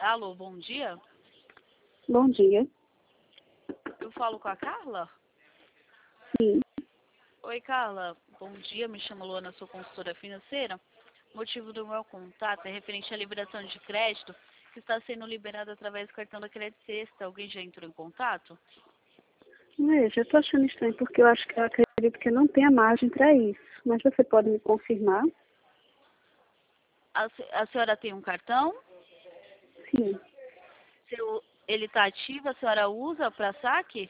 Alô, bom dia. Bom dia. Eu falo com a Carla? Sim. Oi, Carla. Bom dia, me chamo Luana, sou consultora financeira. O motivo do meu contato é referente à liberação de crédito que está sendo liberada através do cartão da Crédito Sexta. Alguém já entrou em contato? Veja, eu tô achando estranho porque eu acredito que eu não tenha margem para isso. Mas você pode me confirmar? A senhora tem um cartão? Sim. Ele está ativo? A senhora usa para saque?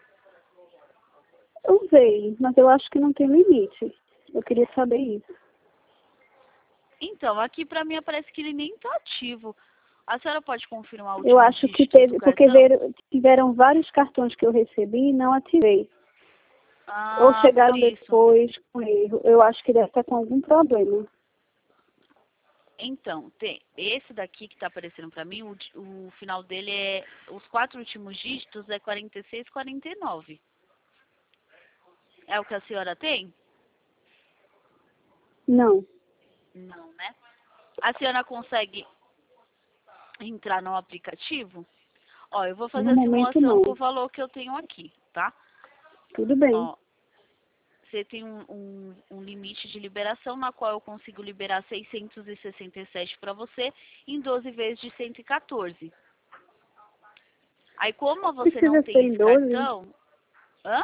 Eu usei, mas eu acho que não tem limite. Eu queria saber isso. Então, aqui para mim aparece que ele nem está ativo. A senhora pode confirmar o Eu último acho que dígito do teve, porque cartão? tiveram vários cartões que eu recebi e não ativei. Ou Ah, por chegaram isso. depois com erro. Eu acho que deve estar com algum problema. Então, tem esse daqui que está aparecendo para mim, o final dele é, os 4 últimos dígitos é 4649. É o que a senhora tem? Não. Não, né? A senhora consegue entrar no aplicativo? Ó, eu vou fazer No a momento, simulação não. com o valor que eu tenho aqui, tá? Tudo bem. Ó, você tem um limite de liberação na qual eu consigo liberar 667 para você em 12 vezes de 114. Aí, como você não Precisa ser tem em esse 12? cartão... Hã?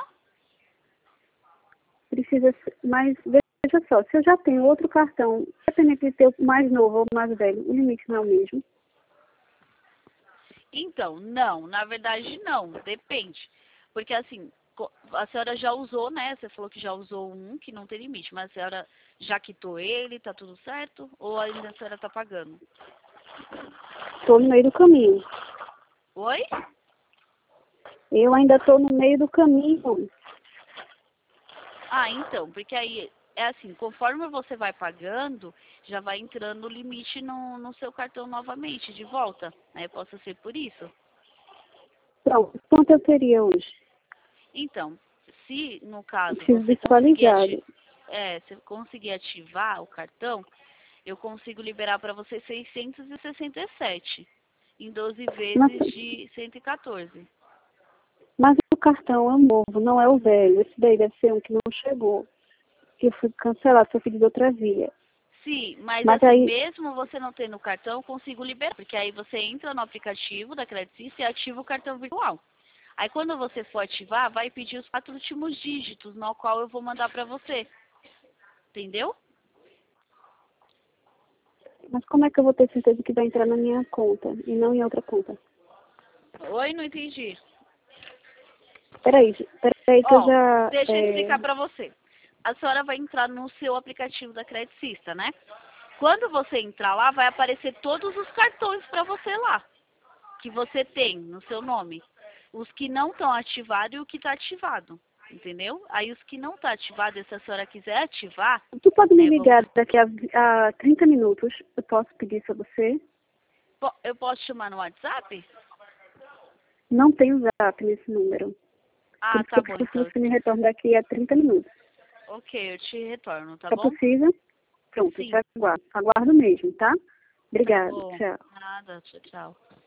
Precisa ser, mas veja só, se eu já tenho outro cartão, independente de ter o mais novo ou o mais velho, o limite não é o mesmo. Então, não, na verdade não, depende. Porque assim, a senhora já usou, né? Você falou que já usou um que não tem limite, mas a senhora já quitou ele, tá tudo certo? Ou ainda a senhora tá pagando? Estou no meio do caminho. Oi? Eu ainda estou no meio do caminho. Ah, então, porque aí é assim, conforme você vai pagando, já vai entrando o limite no seu cartão novamente, de volta, né? Possa ser por isso. Pronto, quanto eu teria hoje? Então, se no Eu caso preciso você conseguir visualizado. se conseguir ativar o cartão, eu consigo liberar para você 667 em 12 Mas, vezes de 114. mas o cartão é o novo, não é o velho. Esse daí deve ser um que não chegou. Que eu fui cancelado, foi pedido outra via. Sim, mas Mas assim, aí, mesmo você não tendo o cartão, eu consigo liberar, porque aí você entra no aplicativo da Credit Suisse e ativa o cartão virtual. Aí quando você for ativar, vai pedir os 4 últimos dígitos, no qual eu vou mandar para você. Entendeu? mas como é que eu vou ter certeza que vai entrar na minha conta e não em outra conta? Oi, não entendi. Peraí que eu Ó, já... deixa eu explicar para você. A senhora vai entrar no seu aplicativo da Credit Suisse, né? Quando você entrar lá, vai aparecer todos os cartões para você lá, que você tem no seu nome. Os que não estão ativados e o que está ativado, entendeu? Aí os que não estão ativados, se a senhora quiser ativar, Tu pode me né, ligar daqui a 30 minutos? Eu posso pedir isso a você? eu posso chamar no WhatsApp? Não tenho zap nesse número. Por Ah, isso que tá eu bom, preciso que então. você me retorne daqui a 30 minutos. Ok, eu te retorno, tá É bom? possível? Pronto, eu te Sim, aguardo. Aguardo mesmo, tá? tá Obrigada. bom. Tchau. Nada, tchau, tchau.